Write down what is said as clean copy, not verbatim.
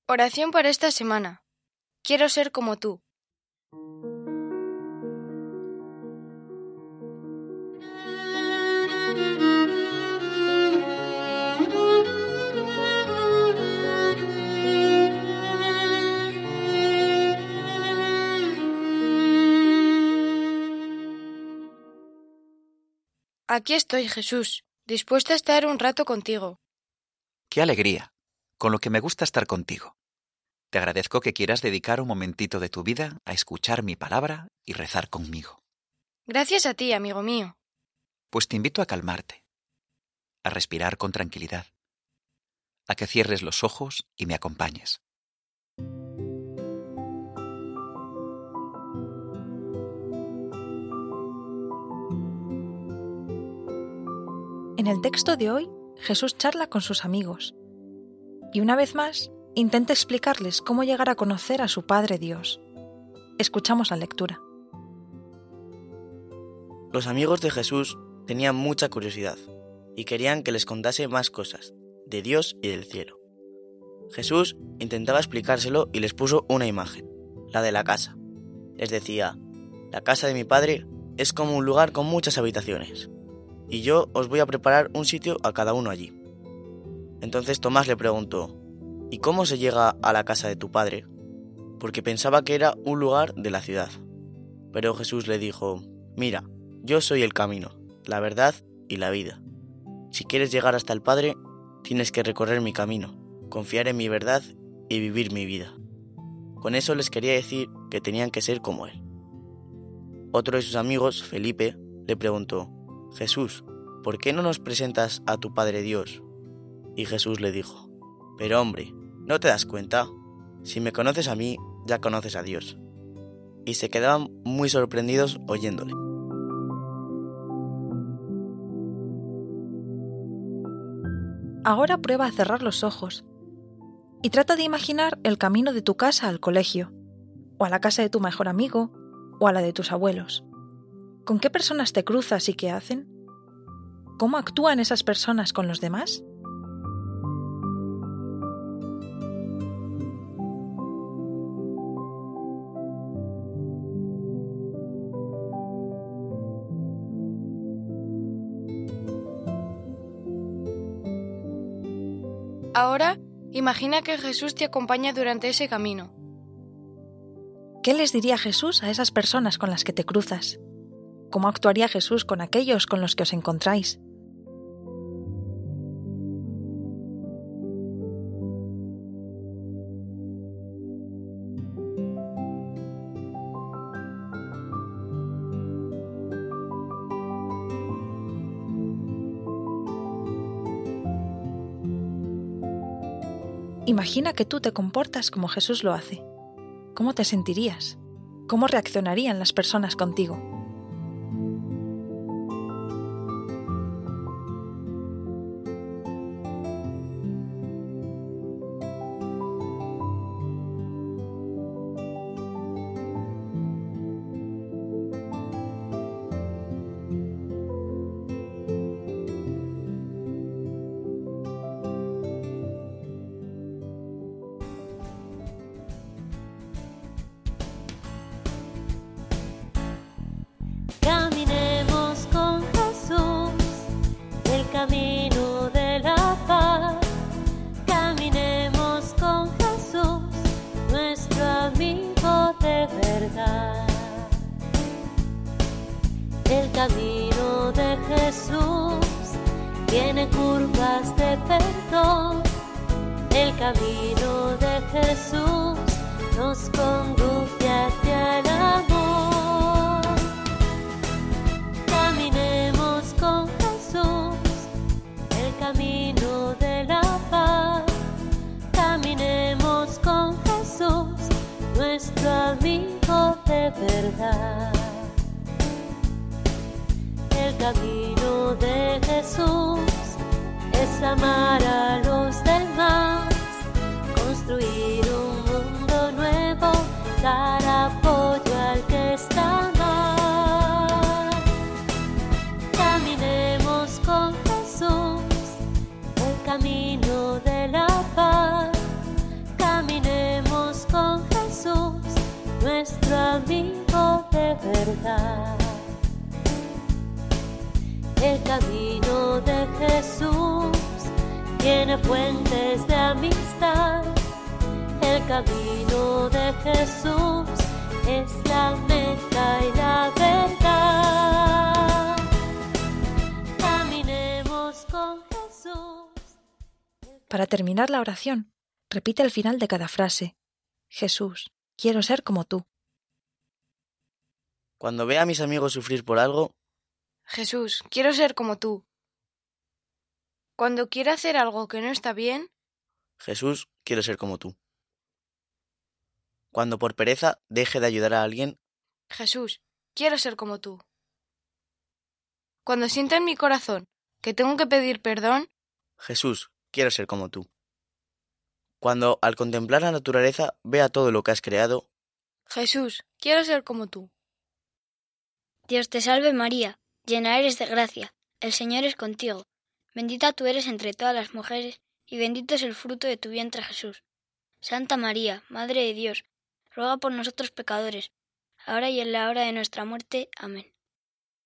Oración para esta semana. Quiero ser como tú. Aquí estoy, Jesús, dispuesta a estar un rato contigo. ¡Qué alegría! Con lo que me gusta estar contigo. Te agradezco que quieras dedicar un momentito de tu vida a escuchar mi palabra y rezar conmigo. Gracias a ti, amigo mío. Pues te invito a calmarte, a respirar con tranquilidad, a que cierres los ojos y me acompañes. En el texto de hoy, Jesús charla con sus amigos y una vez más intenta explicarles cómo llegar a conocer a su Padre Dios. Escuchamos la lectura. Los amigos de Jesús tenían mucha curiosidad y querían que les contase más cosas de Dios y del cielo. Jesús intentaba explicárselo y les puso una imagen, la de la casa. Les decía: la casa de mi Padre es como un lugar con muchas habitaciones, y yo os voy a preparar un sitio a cada uno allí. Entonces Tomás le preguntó: ¿y cómo se llega a la casa de tu Padre? Porque pensaba que era un lugar de la ciudad. Pero Jesús le dijo: mira, yo soy el camino, la verdad y la vida. Si quieres llegar hasta el Padre, tienes que recorrer mi camino, confiar en mi verdad y vivir mi vida. Con eso les quería decir que tenían que ser como Él. Otro de sus amigos, Felipe, le preguntó: Jesús, ¿por qué no nos presentas a tu Padre Dios? Y Jesús le dijo: pero hombre, ¿no te das cuenta? Si me conoces a mí, ya conoces a Dios. Y se quedaban muy sorprendidos oyéndole. Ahora prueba a cerrar los ojos y trata de imaginar el camino de tu casa al colegio, o a la casa de tu mejor amigo, o a la de tus abuelos. ¿Con qué personas te cruzas y qué hacen? ¿Cómo actúan esas personas con los demás? Ahora, imagina que Jesús te acompaña durante ese camino. ¿Qué les diría Jesús a esas personas con las que te cruzas? ¿Cómo actuaría Jesús con aquellos con los que os encontráis? Imagina que tú te comportas como Jesús lo hace. ¿Cómo te sentirías? ¿Cómo reaccionarían las personas contigo? Caminemos con Jesús, el camino de la paz. Caminemos con Jesús, nuestro amigo de verdad. El camino de Jesús tiene curvas de perdón. El camino de Jesús nos conduce hacia el amor. Caminemos con Jesús, el camino de la paz. Caminemos con Jesús, nuestro amigo de verdad. El camino de Jesús es amar a los demás, construir un mundo nuevo, dar apoyo al que está mal. Caminemos con Jesús, el camino de la paz. Caminemos verdad. El camino de Jesús tiene fuentes de amistad. El camino de Jesús es la meta y la verdad. Caminemos con Jesús. Para terminar la oración, repite al final de cada frase: Jesús, quiero ser como tú. Cuando vea a mis amigos sufrir por algo, Jesús, quiero ser como tú. Cuando quiera hacer algo que no está bien, Jesús, quiero ser como tú. Cuando por pereza deje de ayudar a alguien, Jesús, quiero ser como tú. Cuando sienta en mi corazón que tengo que pedir perdón, Jesús, quiero ser como tú. Cuando al contemplar la naturaleza vea todo lo que has creado, Jesús, quiero ser como tú. Dios te salve María, llena eres de gracia, el Señor es contigo. Bendita tú eres entre todas las mujeres, y bendito es el fruto de tu vientre Jesús. Santa María, Madre de Dios, ruega por nosotros pecadores, ahora y en la hora de nuestra muerte. Amén.